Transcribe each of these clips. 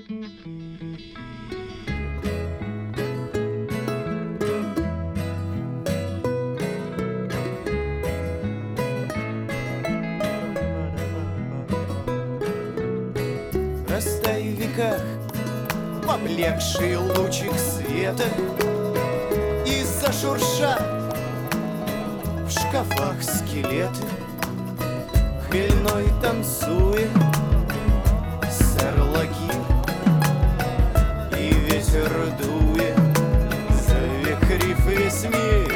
Растай в веках поблекший лучик света, и зашуршат в шкафах скелеты. Хмельной танцует сэр Лагир, и ветер дует, завихрив весь мир.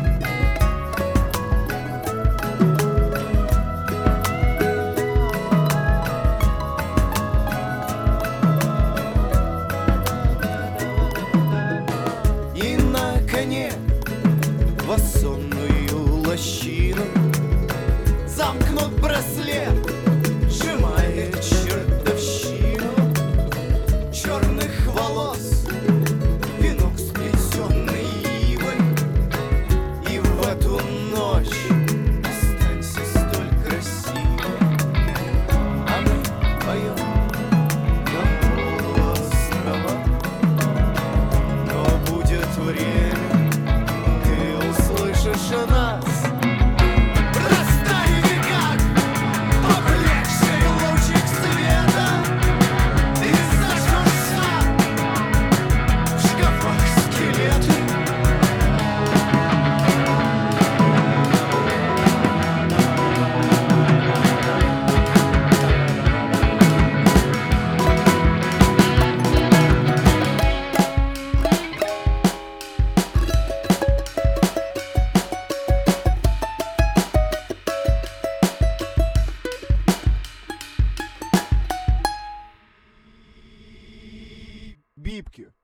И на коне в сонную лощину замкнут браслет, сжимает чертовщину черных волос, венок сплетенный ивой. И в эту ночь останься столь красивой, а мы поем на полуострова. Но будет время, ты услышишь нас. Бибки.